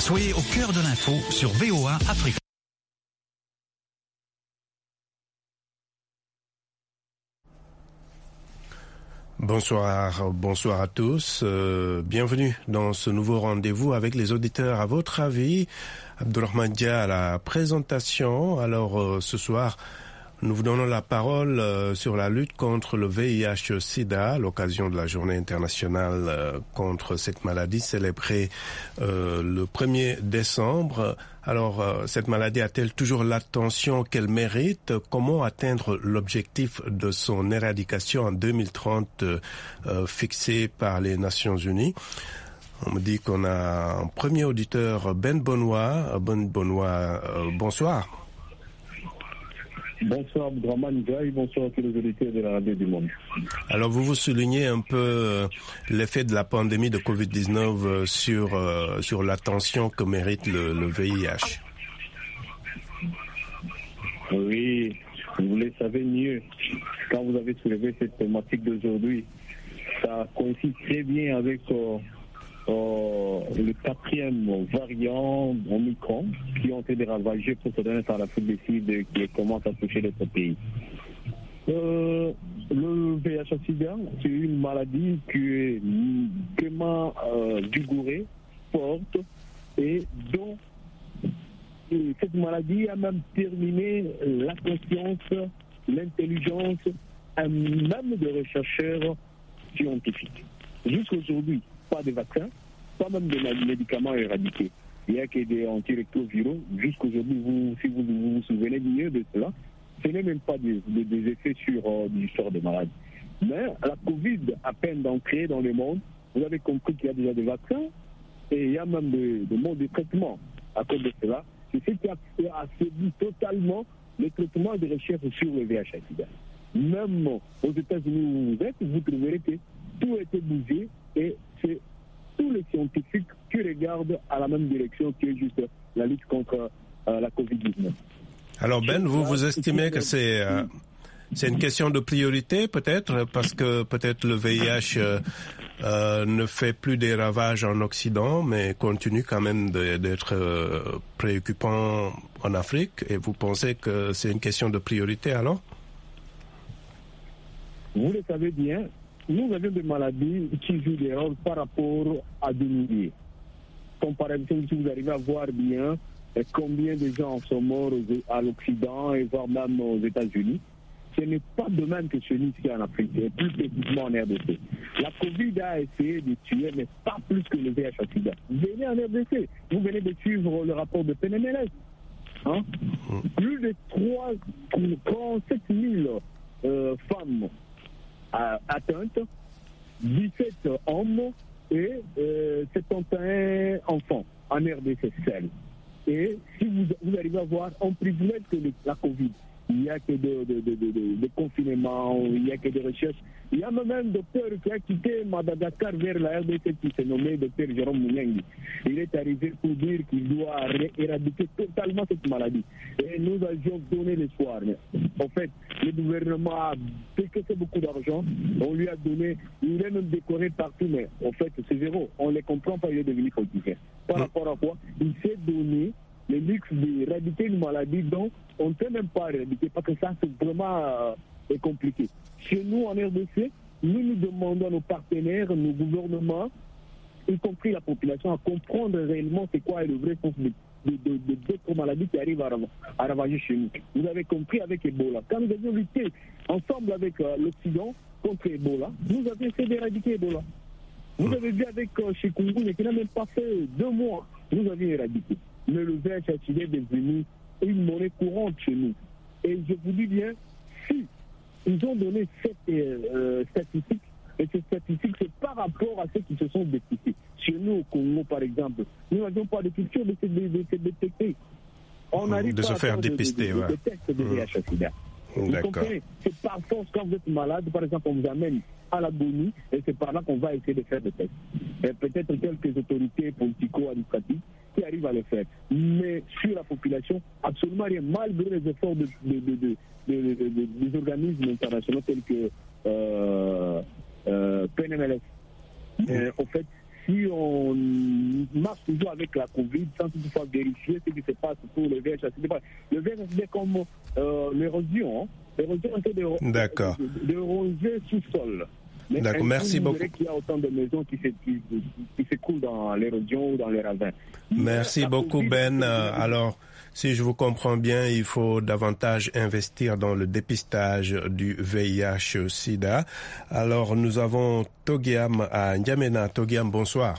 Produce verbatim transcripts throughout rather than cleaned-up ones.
Soyez au cœur de l'info sur V O A Afrique. Bonsoir, bonsoir à tous. Euh, bienvenue dans ce nouveau rendez-vous avec les auditeurs. À votre avis, Abdourahmane Dia à la présentation. Alors euh, ce soir, nous vous donnons la parole euh, sur la lutte contre le V I H sida à l'occasion de la journée internationale euh, contre cette maladie célébrée euh, le premier décembre. Alors, euh, cette maladie a-t-elle toujours l'attention qu'elle mérite? Comment atteindre l'objectif de son éradication en deux mille trente euh, euh, fixé par les Nations Unies? On me dit qu'on a un premier auditeur, Ben Benoît. Ben Benoît, euh, bonsoir. Bonsoir Abdourahmane Ndiaye, bonsoir à tous les auditeurs de la radio du monde. Alors vous vous soulignez un peu euh, l'effet de la pandémie de covid dix-neuf euh, sur, euh, sur l'attention que mérite le, le V I H. Oui, vous le savez mieux. Quand vous avez soulevé cette thématique d'aujourd'hui, ça coïncide très bien avec euh, euh, le quatrième variant Omicron qui ont été ravagés pour se donner par la foule des cibles qui commence à toucher notre pays. Euh, le V I H sida, c'est une maladie qui est vraiment euh, vigourée, forte et dont et cette maladie a même terminé la conscience, l'intelligence, même des chercheurs scientifiques. Jusqu'aujourd'hui, pas de vaccin, pas même de médicaments éradiqués. Il n'y a que des antirétroviraux. Jusqu'aujourd'hui, vous, si vous, vous vous souvenez mieux de cela, ce n'est même pas des, des, des effets sur euh, l'histoire des malades. Mais la Covid, à peine d'entrer dans le monde, vous avez compris qu'il y a déjà des vaccins et il y a même des de modes de traitement à cause de cela. C'est ce qui a affaibli totalement le traitement de recherche sur le V I H sida. Même aux États-Unis où vous êtes, vous trouverez que tout a été bougé et c'est tous les scientifiques qui regardent à la même direction qui est juste la lutte contre euh, la covid dix-neuf. Alors Ben, vous vous estimez que c'est euh, c'est une question de priorité peut-être parce que peut-être le V I H euh, euh, ne fait plus des ravages en Occident mais continue quand même de, d'être euh, préoccupant en Afrique et vous pensez que c'est une question de priorité alors? Vous le savez bien, nous avions des maladies qui jouent des rôles par rapport à des milliers. Comme par exemple, si vous arrivez à voir bien combien de gens sont morts à l'Occident et voire même aux États-Unis, ce n'est pas de même que celui ici en Afrique, et plus spécifiquement en R D C. La Covid a essayé de tuer, mais pas plus que le V I H sida. Venez en R D C, vous venez de suivre le rapport de P N M L S. Hein? Plus de trente-sept mille euh, femmes atteintes, dix-sept hommes et euh, soixante et un enfants en R D C seul. Et si vous, vous arrivez à voir, on privilège que la Covid. Il n'y a que de, de, de, de, de, de confinement, il n'y a que des recherches. Il y a même un docteur qui a quitté Madagascar vers la R D C qui s'est nommé docteur Jérôme Mounengi. Il est arrivé pour dire qu'il doit éradiquer totalement cette maladie. Et nous avions donné l'espoir. En fait, le gouvernement a décaissé beaucoup d'argent. On lui a donné, il est même décoré partout, mais en fait, c'est zéro. On ne les comprend pas, il est devenu politicien. Par rapport à quoi il s'est donné le luxe d'éradiquer une maladie dont on ne peut même pas éradiquer parce que ça, c'est vraiment euh, compliqué. Chez nous, en R D C, nous nous demandons à nos partenaires, nos gouvernements, y compris la population, à comprendre réellement c'est quoi le vrai sens de, de, de, de d'autres maladies qui arrivent à, à ravager chez nous. Vous avez compris avec Ebola. Quand nous avions lutté ensemble avec euh, l'Occident contre Ebola, nous avions essayé d'éradiquer Ebola. Vous avez vu avec euh, Chikungunya qui n'a même pas fait deux mois, nous avions éradiqué. Mais le V I H sida est devenu une monnaie courante chez nous. Et je vous dis bien, si ils ont donné cette euh, statistique, et ces statistiques, c'est par rapport à ceux qui se sont dépistés. Chez nous, au Congo, par exemple, nous n'avions pas de culture de se détecter. On n'arrive de pas se à faire faire dépister, de, de, de, de tests de V I H sida. Vous comprenez? C'est par force, quand vous êtes malade, par exemple, on vous amène à l'agonie, et c'est par là qu'on va essayer de faire des tests. Et peut-être quelques autorités politico-administratives qui arrivent à le faire. Mais sur la population, absolument rien, malgré les efforts de, de, de, de, de, de, de, des organismes internationaux tels que euh, euh, P N M L S. Euh, en fait, si on marche toujours avec la Covid sans toutefois vérifier ce qui se passe pour le V H S D. Le V H S D comme euh, l'érosion, hein. l'érosion en fait de, D'accord. de, de ronger sous-sol. Mais D'accord, merci beaucoup. Il y a autant de maisons qui s'écoulent dans l'érosion ou dans les ravins. Merci la beaucoup COVID, Ben. Euh, alors, si je vous comprends bien, il faut davantage investir dans le dépistage du V I H sida. Alors, nous avons Togiam à N'Djamena. Togiam, bonsoir.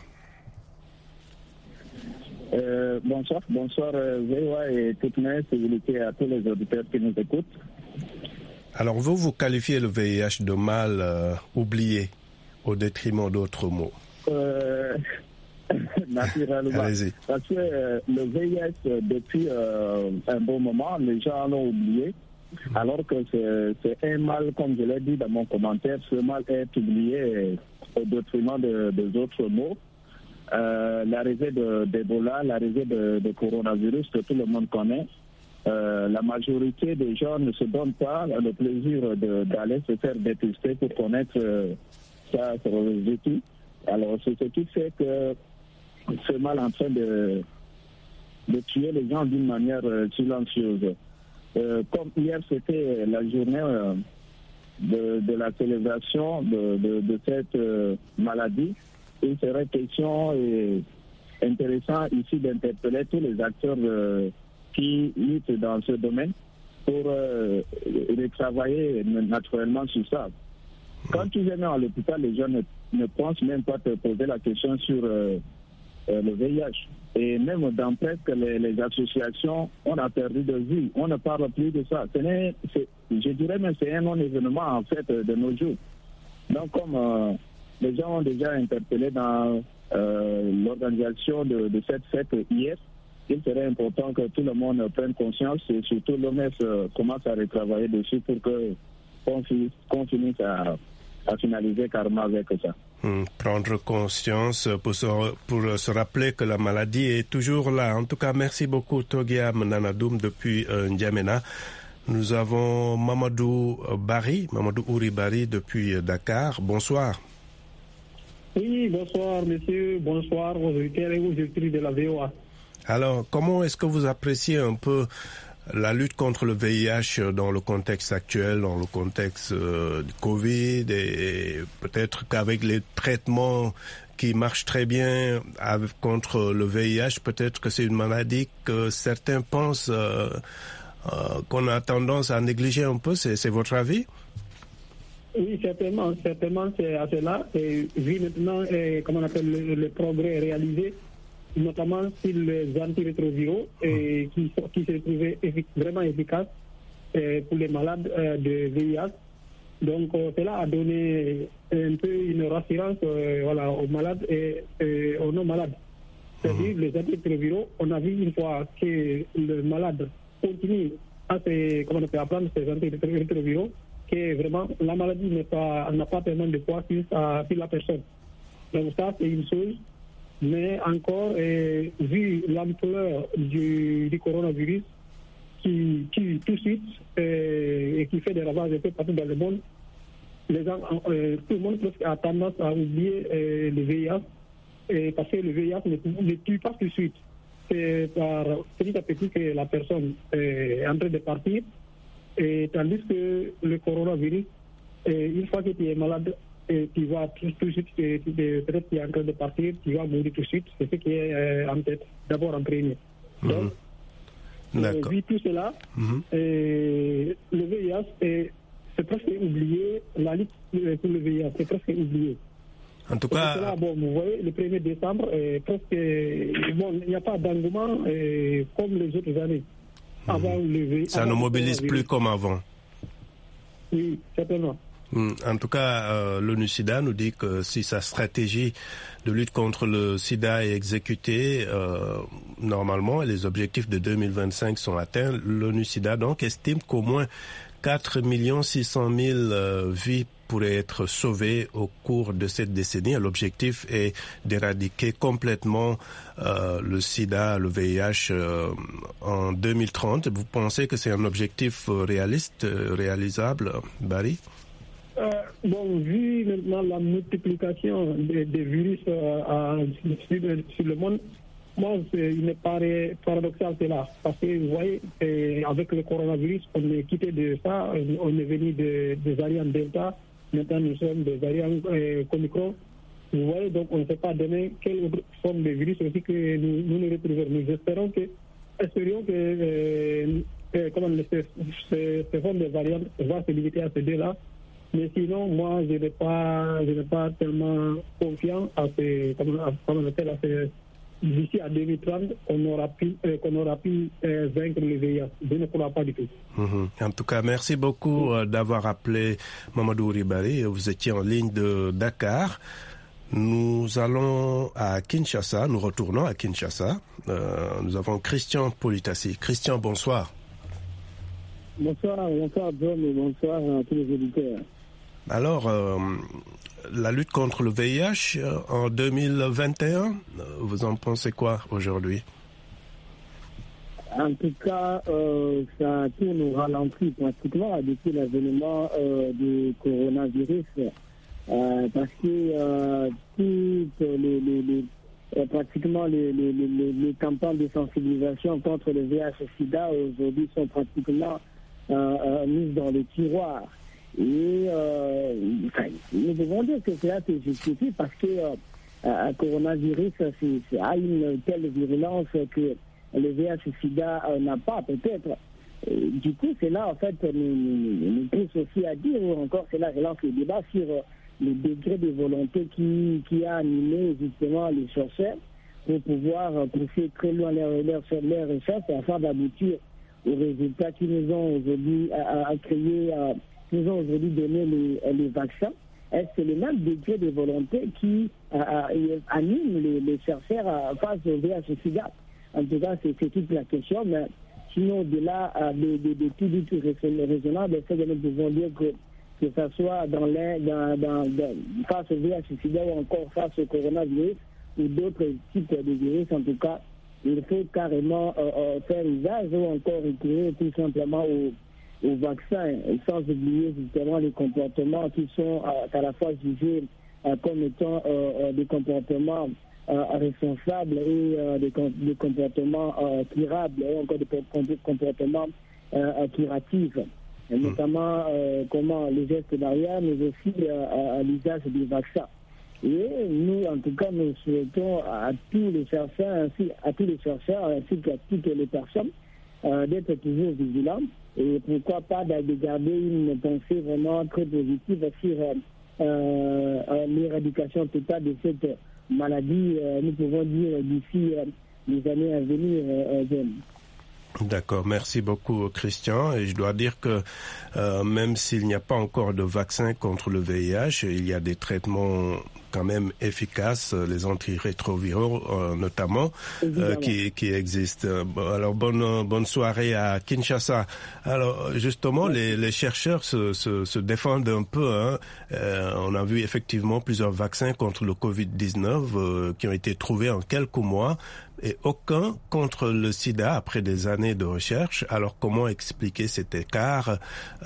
Euh, bonsoir, bonsoir V O A et toutes mes civilités à tous les auditeurs qui nous écoutent. Alors, vous, vous qualifiez le V I H de mal euh, oublié au détriment d'autres mots. Euh, naturellement. Allez-y. Parce que euh, le V I H, depuis euh, un bon moment, les gens l'ont oublié. Alors que c'est, c'est un mal, comme je l'ai dit dans mon commentaire, ce mal est oublié au détriment de, des autres mots. Euh, l'arrivée de, d'Ebola, l'arrivée de, de coronavirus que tout le monde connaît. Euh, la majorité des gens ne se donnent pas le plaisir de, d'aller se faire dépister pour connaître euh, sa sérologie. Alors, c'est ce qui fait que ce mal est en train de, de tuer les gens d'une manière euh, silencieuse. Euh, comme hier, c'était la journée euh, de, de la célébration de, de, de cette euh, maladie, il serait question et intéressant ici d'interpeller tous les acteurs euh, qui luttent dans ce domaine pour euh, travailler naturellement sur ça. Quand tu viens à l'hôpital, les gens ne, ne pensent même pas te poser la question sur euh, euh, le V I H. Et même dans presque les, les associations, on a perdu de vue. On ne parle plus de ça. Ce n'est, c'est, je dirais même c'est un non-événement en fait de nos jours. Donc comme euh, les gens ont déjà interpellé dans euh, l'organisation de, de cette fête hier, il serait important que tout le monde prenne conscience et surtout l'O M S euh, commence à retravailler dessus pour que qu'on finisse, qu'on finisse à, à finaliser carrément avec ça. Mmh, prendre conscience pour se, pour se rappeler que la maladie est toujours là. En tout cas, merci beaucoup Togiam Nanadoum depuis euh, N'Djamena. Nous avons Mamadou Bari, Mamadou Ouri Bari depuis Dakar. Bonsoir. Oui, bonsoir monsieur, bonsoir aux auditeurs et aux auditrices de la V O A. Alors, comment est-ce que vous appréciez un peu la lutte contre le V I H dans le contexte actuel, dans le contexte euh, du Covid, et, et peut-être qu'avec les traitements qui marchent très bien avec, contre le V I H, peut-être que c'est une maladie que certains pensent euh, euh, qu'on a tendance à négliger un peu. C'est, c'est votre avis? Oui, certainement, certainement c'est à cela. Et vu maintenant, et, comment on appelle, le, le progrès réalisé, notamment sur les antirétroviraux et qui, qui se trouvaient effic- vraiment efficaces euh, pour les malades euh, de V I H. Donc euh, cela a donné un peu une rassurance euh, voilà, aux malades et, et aux non-malades. C'est-à-dire les antirétroviraux, on a vu une fois que le malade continue à, se, comment on peut, à prendre ces antirétroviraux, que vraiment la maladie n'est pas, n'a pas tellement de poids sur, sur la personne. Donc ça c'est une chose. Mais encore, euh, vu l'ampleur du, du coronavirus qui tue tout de suite euh, et qui fait des ravages un peu partout dans le monde, les gens, euh, tout le monde a tendance à oublier euh, le V I H et parce que le V I H ne, ne tue pas tout de suite. C'est par petit à petit que la personne est en train de partir, et tandis que le coronavirus, euh, une fois que tu es malade, et tu vas tout, tout de suite, peut-être tu es en train de partir, tu vas mourir tout de suite, c'est ce qui est euh, en tête, d'abord en premier. Mmh. Donc, euh, vu tout cela, mmh. et le V I H, est, c'est presque oublié, la lutte pour le V I H, c'est presque oublié. En tout cas, cela, bon, vous voyez, le premier décembre, euh, presque, bon, il n'y a pas d'engouement euh, comme les autres années. Mmh. Avant le V I H, ça avant ne mobilise plus comme avant. Oui, certainement. En tout cas, euh, l'ONU-SIDA nous dit que si sa stratégie de lutte contre le sida est exécutée euh, normalement et les objectifs de deux mille vingt-cinq sont atteints, l'ONU-SIDA donc estime qu'au moins quatre millions six cent mille euh, vies pourraient être sauvées au cours de cette décennie. L'objectif est d'éradiquer complètement euh, le sida, le V I H euh, en deux mille trente. Vous pensez que c'est un objectif réaliste, réalisable, Barry? Euh, Bon, vu maintenant la multiplication des, des virus euh, à, sur, sur le monde, moi, il me paraît paradoxal cela. Parce que vous voyez, avec le coronavirus, on est quitté de ça, on est venu de, des variants Delta, maintenant nous sommes des variants euh, Omicron. Vous voyez, donc on ne sait pas demain quelle autre forme de virus aussi que nous nous, nous retrouvons. Nous espérons que, espérions que euh, euh, comment, ces, ces, ces formes de variantes vont se limiter à ces deux-là. Mais sinon, moi, je n'ai pas, je n'ai pas tellement confiant à ces, comment, à, comment on appelle, à ces, d'ici à deux mille trente, on aura pu, euh, qu'on aura pu euh, vaincre le V I H. Je ne crois pas du tout. Mmh. En tout cas, merci beaucoup euh, d'avoir appelé Mamadou Ribari. Vous étiez en ligne de Dakar. Nous allons à Kinshasa, nous retournons à Kinshasa. Euh, nous avons Christian Politassi. Christian, bonsoir. Bonsoir, bonsoir John et bonsoir à tous les auditeurs. Alors, euh, la lutte contre le V I H euh, en deux mille vingt et un, vous en pensez quoi aujourd'hui? En tout cas, euh, ça tourne au ralenti pratiquement depuis l'avènement euh, du coronavirus. Euh, parce que euh, toutes les, les, les, euh, pratiquement les, les, les, les campagnes de sensibilisation contre le V I H-Sida aujourd'hui sont pratiquement euh, euh, mises dans le tiroir. Et euh, enfin, nous devons dire que cela se justifie parce que euh, un coronavirus c'est, c'est, a une telle virulence que le V I H-Sida euh, n'a pas peut-être. Et du coup, c'est là en fait nous, nous, nous pousse aussi à dire, ou encore c'est là relance le débat sur euh, le degré de volonté qui, qui a animé justement les chercheurs pour pouvoir pousser très loin leurs leur, leur recherches afin d'aboutir aux résultats qui nous ont aujourd'hui à, à créer, à, nous ont aujourd'hui donné les, les vaccins. Est-ce que c'est le même degré de volonté qui à, à, anime les, les chercheurs à, face au V I H-Sida? En tout cas, c'est, c'est toute la question, mais sinon, au-delà de, de, de tout du tout raisonnable, c'est que nous pouvons dire que que ce soit dans les, dans, dans, dans, face au V I H-Sida ou encore face au coronavirus ou d'autres types de virus, en tout cas, il faut carrément euh, euh, faire usage ou encore recourir tout simplement au, au vaccin, sans oublier justement les comportements qui sont euh, à la fois jugés euh, comme étant euh, euh, des comportements euh, responsables et euh, des, des comportements euh, curables ou encore des comportements euh, curatifs. Et notamment euh, comment les gestes barrières, mais aussi euh, à, à l'usage des vaccins. Et nous, en tout cas, nous souhaitons à tous les chercheurs, ainsi à tous les chercheurs, ainsi qu'à toutes les personnes, euh, d'être toujours vigilants et pourquoi pas de garder une pensée vraiment très positive sur euh, euh, l'éradication totale de cette maladie. Euh, nous pouvons dire d'ici euh, les années à venir. Euh, euh, D'accord, merci beaucoup Christian. Et je dois dire que euh, même s'il n'y a pas encore de vaccin contre le V I H, il y a des traitements quand même efficaces, les antirétroviraux euh, notamment, euh, qui, qui existent. Alors bonne bonne soirée à Kinshasa. Alors justement, les, les chercheurs se, se, se défendent un peu. Hein. Euh, on a vu effectivement plusieurs vaccins contre le covid dix-neuf euh, qui ont été trouvés en quelques mois. Et aucun contre le sida après des années de recherche. Alors comment expliquer cet écart?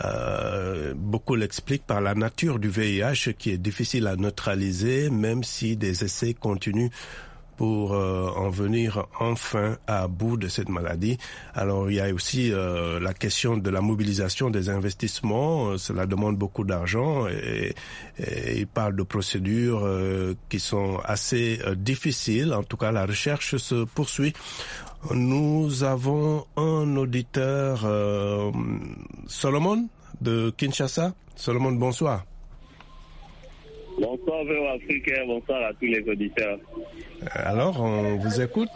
euh, Beaucoup l'expliquent par la nature du V I H qui est difficile à neutraliser, même si des essais continuent pour euh, en venir enfin à bout de cette maladie. Alors il y a aussi euh, la question de la mobilisation des investissements. Cela demande beaucoup d'argent et, et il parle de procédures euh, qui sont assez euh, difficiles. En tout cas, la recherche se poursuit. Nous avons un auditeur, euh, Solomon de Kinshasa. Solomon, bonsoir. Bonsoir V O A Africain, bonsoir à tous les auditeurs. Alors, on vous écoute.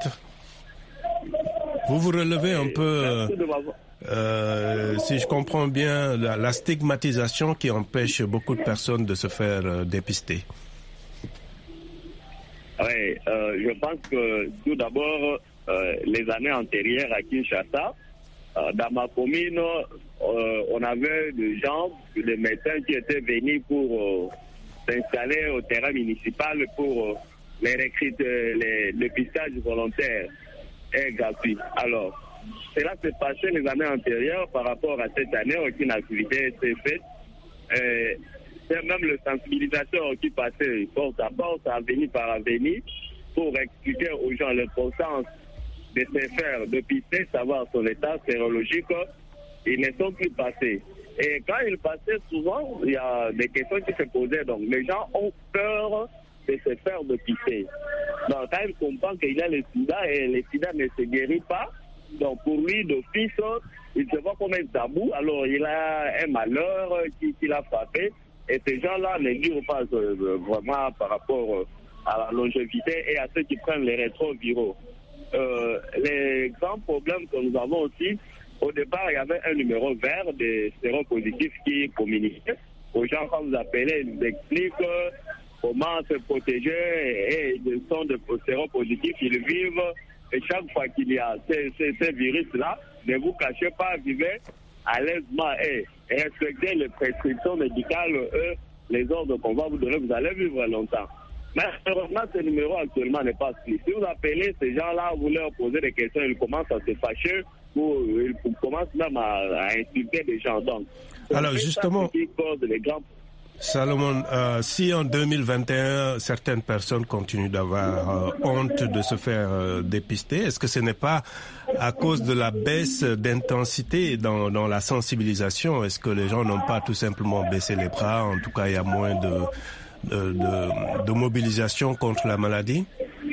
Vous vous relevez un peu, euh, si je comprends bien, la, la stigmatisation qui empêche beaucoup de personnes de se faire euh, dépister. Oui, euh, je pense que tout d'abord, euh, les années antérieures à Kinshasa, euh, dans ma commune, euh, on avait des gens, des médecins qui étaient venus pour euh, s'installer au terrain municipal pour euh, les recruter, les dépistages volontaires et gratuits. Alors, cela s'est passé les années antérieures par rapport à cette année, aucune activité s'est faite. Et c'est même le sensibilisateur qui passait porte à porte, avenue par avenue, pour expliquer aux gens l'importance de se faire dépister, savoir son état sérologique. Ils ne sont plus passés. Et quand ils passaient, souvent, il y a des questions qui se posaient. Donc, les gens ont peur de se faire dépister. Donc, quand ils comprennent qu'il y a le sida et le sida ne se guérit pas, donc pour lui, d'office, il se voit comme un tabou. Alors, il a un malheur qui, qui l'a frappé. Et ces gens-là ne durent pas euh, vraiment par rapport à la longévité et à ceux qui prennent les rétroviraux. Euh, les grands problèmes que nous avons aussi, au départ, il y avait un numéro vert des séropositifs qui communiquait. Aux gens, quand vous appelez, ils vous expliquent comment se protéger et ils sont de séropositifs, ils vivent. Et chaque fois qu'il y a ces, ces, ces virus-là, ne vous cachez pas, vivez à l'aisement et respectez les prescriptions médicales, eux, les ordres qu'on va vous donner, vous allez vivre longtemps. Mais heureusement, ce numéro actuellement n'est pas pris. Si vous appelez ces gens-là, vous leur posez des questions, ils commencent à se fâcher, ou ils commencent même à, à insulter des gens. Donc, alors justement, qui cause les grands... Salomon, euh, si en deux mille vingt et un, certaines personnes continuent d'avoir euh, honte de se faire euh, dépister, est-ce que ce n'est pas à cause de la baisse d'intensité dans, dans la sensibilisation? Est-ce que les gens n'ont pas tout simplement baissé les bras? En tout cas, il y a moins de, de, de, de mobilisation contre la maladie?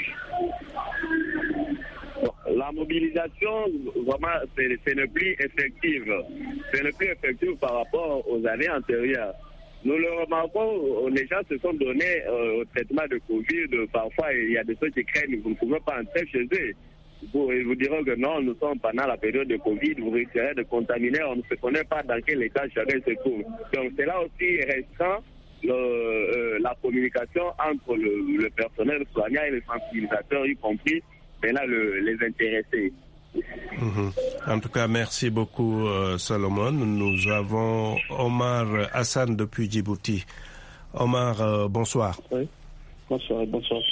La mobilisation, vraiment, ce n'est plus effective. Ce n'est plus effective par rapport aux années antérieures. Nous le remarquons, les gens se sont donnés euh, au traitement de Covid. Parfois, il y a des choses qui craignent, vous ne pouvez pas entrer chez eux. Vous, ils vous diront que non, nous sommes pendant la période de Covid, vous risquerez de contaminer, on ne se connaît pas dans quel état chacun se trouve. Donc, c'est là aussi restreint le, euh, la communication entre le, le personnel soignant et les sensibilisateurs, y compris maintenant le, les intéressés. Mmh. En tout cas, merci beaucoup, euh, Salomon. Nous avons Omar Hassan depuis Djibouti. Omar, euh, bonsoir. Oui, bonsoir, bonsoir.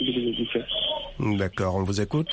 D'accord, on vous écoute.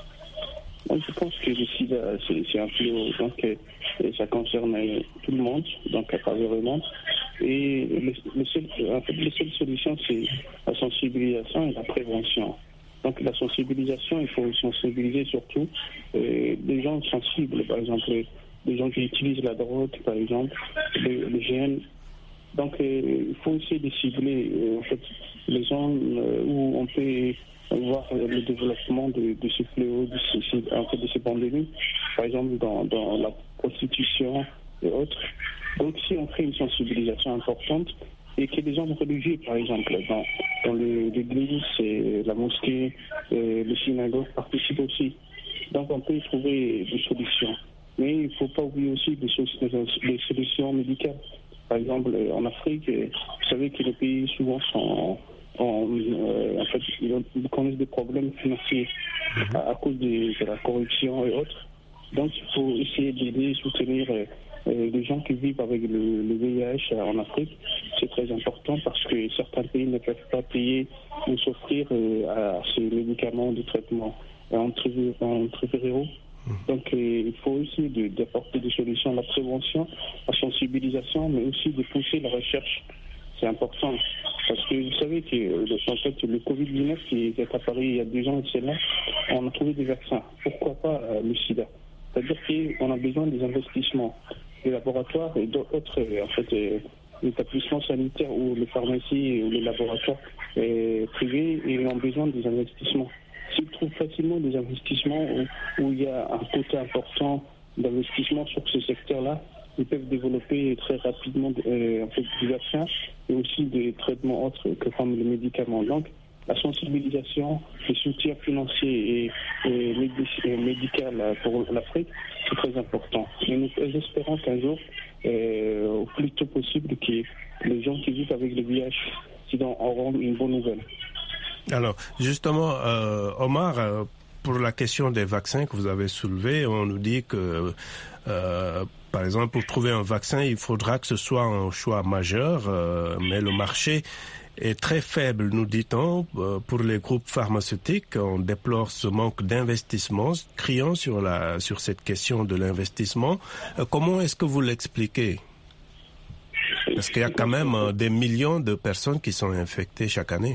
Moi, je pense que le sida, c'est, c'est un fléau, donc euh, ça concerne tout le monde, donc à travers le monde. Et le, le seul, en fait, la seule solution, c'est la sensibilisation et la prévention. Donc la sensibilisation, il faut sensibiliser surtout euh, des gens sensibles, par exemple des gens qui utilisent la drogue, par exemple, les, les jeunes. Donc euh, il faut essayer de cibler euh, en fait, les zones euh, où on peut voir le développement de, de ce fléau, de, ce, en fait, de ces pandémies, par exemple dans, dans la prostitution et autres. Donc si on fait une sensibilisation importante, et que les hommes religieux, par exemple, dans, dans le, l'église, et la mosquée, et le synagogue participent aussi. Donc on peut y trouver des solutions. Mais il ne faut pas oublier aussi des, des solutions médicales. Par exemple, en Afrique, vous savez que les pays souvent sont... En, euh, en fait, ils connaissent des problèmes financiers à, à cause de, de la corruption et autres. Donc il faut essayer d'aider, soutenir... Euh, Euh, les gens qui vivent avec le, le V I H en Afrique, c'est très important parce que certains pays ne peuvent pas payer ou s'offrir euh, à ces médicaments de traitement antiviraux. Donc euh, il faut aussi de, d'apporter des solutions à la prévention, à la sensibilisation, mais aussi de pousser la recherche. C'est important parce que vous savez que euh, en fait, le covid dix-neuf qui est apparu il y a deux ans, c'est là, on a trouvé des vaccins. Pourquoi pas euh, le sida? C'est-à-dire qu'on a besoin des investissements. Les laboratoires et d'autres en fait, euh, établissements sanitaires ou les pharmacies ou les laboratoires euh, privés, ils ont besoin des investissements. S'ils trouvent facilement des investissements où, où il y a un côté important d'investissement sur ce secteur-là, ils peuvent développer très rapidement euh, en fait, des vaccins et aussi des traitements autres que comme les médicaments. Donc, la sensibilisation, le soutien financier et, et médical pour l'Afrique, c'est très important. Et nous espérons qu'un jour, euh, au plus tôt possible, que les gens qui vivent avec le V I H auront une bonne nouvelle. Alors, justement, euh, Omar, euh, pour la question des vaccins que vous avez soulevée, on nous dit que, euh, par exemple, pour trouver un vaccin, il faudra que ce soit un choix majeur, euh, mais le marché est très faible, nous dit-on, pour les groupes pharmaceutiques. On déplore ce manque d'investissement, criant sur la sur cette question de l'investissement. Comment est-ce que vous l'expliquez? Parce qu'il y a quand même euh, des millions de personnes qui sont infectées chaque année.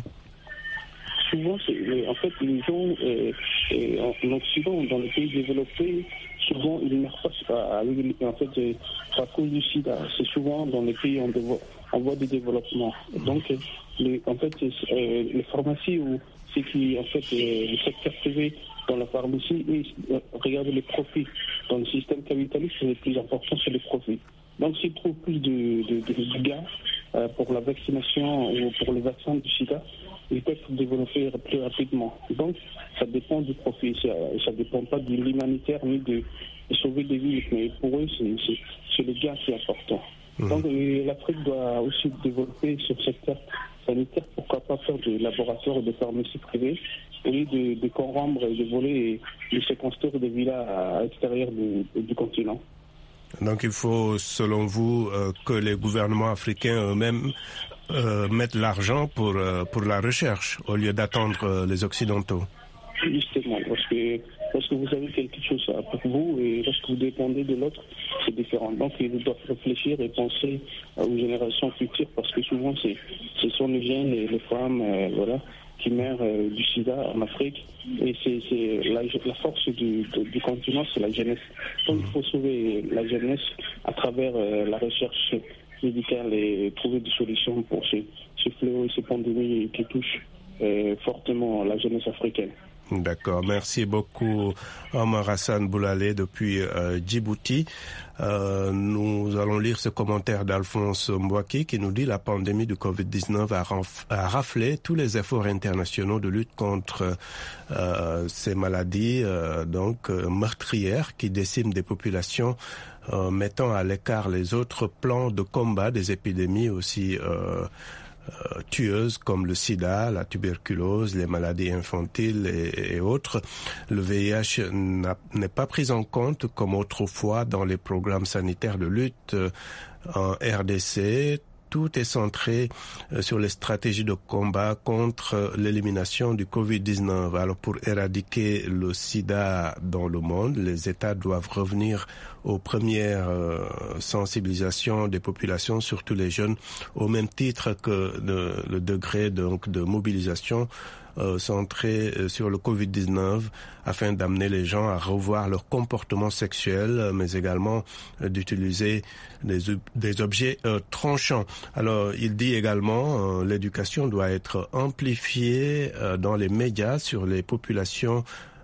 Souvent, c'est, en fait, les gens euh, euh, en Occident, dans les pays développés, souvent, ils ne meurent pas avec, en fait, euh, à cause du sida. C'est souvent dans les pays en, dévo- en voie de développement. Donc, les, en fait, euh, les pharmacies ou c'est qui, en fait, euh, le secteur privé dans la pharmacie, ils regardent les profits. Dans le système capitaliste, le plus important, c'est les profits. Donc, s'ils trouvent plus de, de, de gains euh, pour la vaccination ou pour le vaccin du sida, ils peuvent se développer plus rapidement. Donc, ça dépend du profit. Ça ne dépend pas de l'humanitaire ni de, de sauver des vies. Mais pour eux, c'est, c'est, c'est le gain qui est important. Mmh. Donc, euh, l'Afrique doit aussi développer ce secteur sanitaire. Pourquoi pas faire des laboratoires de pharmacie privée au lieu de, de corrompre et de voler et de se construire des villas à, à l'extérieur du, du continent. Donc, il faut, selon vous, euh, que les gouvernements africains eux-mêmes Euh, mettre l'argent pour euh, pour la recherche au lieu d'attendre euh, les occidentaux. Justement, parce que lorsque vous avez quelque chose pour vous et lorsque vous dépendez de l'autre, c'est différent. Donc ils doivent réfléchir et penser aux générations futures, parce que souvent c'est ce sont les jeunes et les femmes euh, voilà qui meurent euh, du sida en Afrique, et c'est, c'est la, la force du, du, du continent, c'est la jeunesse. Donc il faut sauver la jeunesse à travers euh, la recherche médicale et trouver des solutions pour ce, ce fléau et ces pandémies qui touchent euh, fortement la jeunesse africaine. D'accord, merci beaucoup Omar Hassan Boulalé depuis euh, Djibouti. Euh, nous allons lire ce commentaire d'Alphonse Mbouaki qui nous dit: la pandémie du covid dix-neuf a, renf- a raflé tous les efforts internationaux de lutte contre euh, ces maladies euh, donc euh, meurtrières qui déciment des populations, euh, mettant à l'écart les autres plans de combat des épidémies aussi euh, Euh, tueuses comme le sida, la tuberculose, les maladies infantiles et, et autres. Le V I H n'a, n'est pas pris en compte comme autrefois dans les programmes sanitaires de lutte euh, en R D C. Tout est centré euh, sur les stratégies de combat contre euh, l'élimination du covid dix-neuf. Alors, pour éradiquer le sida dans le monde, les États doivent revenir aux premières euh, sensibilisations des populations, surtout les jeunes, au même titre que le, le degré donc de mobilisation euh, centré sur le covid dix-neuf, afin d'amener les gens à revoir leur comportement sexuel, mais également euh, d'utiliser des, des objets euh, tranchants. Alors, il dit également euh, l'éducation doit être amplifiée euh, dans les médias sur les populations,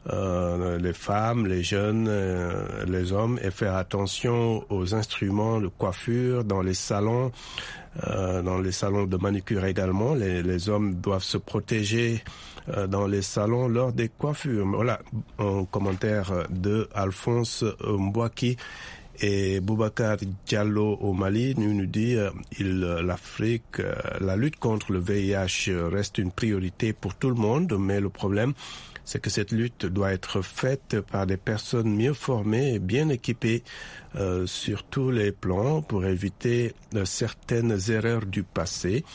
Euh, les femmes, les jeunes, euh, les hommes, et faire attention aux instruments de coiffure dans les salons, euh, dans les salons de manucure également. Les, les hommes doivent se protéger euh, dans les salons lors des coiffures. Voilà un commentaire de Alphonse Mbouaki. Et Boubacar Diallo au Mali nous, nous dit euh, il, l'Afrique, euh, la lutte contre le V I H reste une priorité pour tout le monde, mais le problème, c'est que cette lutte doit être faite par des personnes mieux formées et bien équipées euh, sur tous les plans pour éviter euh, certaines erreurs du passé.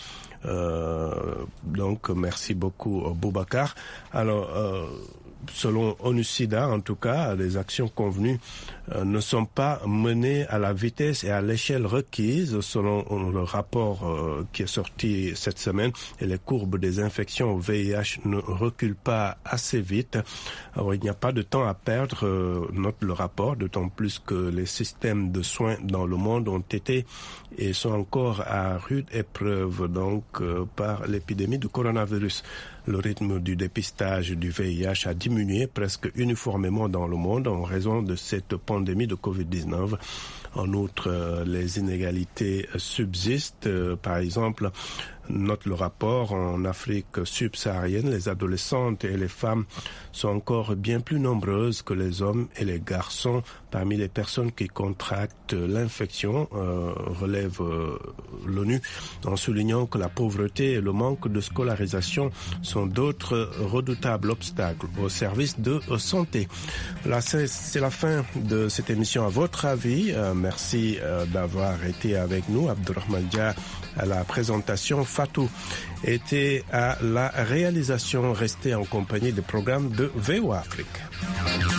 Euh, donc, merci beaucoup Boubacar. Alors, euh, selon ONU-SIDA, en tout cas, les actions convenues euh, ne sont pas menées à la vitesse et à l'échelle requise, selon le rapport euh, qui est sorti cette semaine. Et les courbes des infections au V I H ne reculent pas assez vite. Alors, il n'y a pas de temps à perdre, euh, note le rapport, d'autant plus que les systèmes de soins dans le monde ont été et sont encore à rude épreuve donc euh, par l'épidémie du coronavirus. Le rythme du dépistage du V I H a diminué presque uniformément dans le monde en raison de cette pandémie de covid dix-neuf. En outre, euh, les inégalités subsistent. Euh, par exemple, note le rapport, en Afrique subsaharienne, les adolescentes et les femmes sont encore bien plus nombreuses que les hommes et les garçons parmi les personnes qui contractent l'infection, euh, relève euh, l'ONU, en soulignant que la pauvreté et le manque de scolarisation sont d'autres redoutables obstacles au service de santé. Là, c'est, c'est la fin de cette émission. À votre avis, euh, merci euh, d'avoir été avec nous. Abdurrahman Dia à la présentation, Fatou était à la réalisation. Restez en compagnie des programmes de V O A Afrique.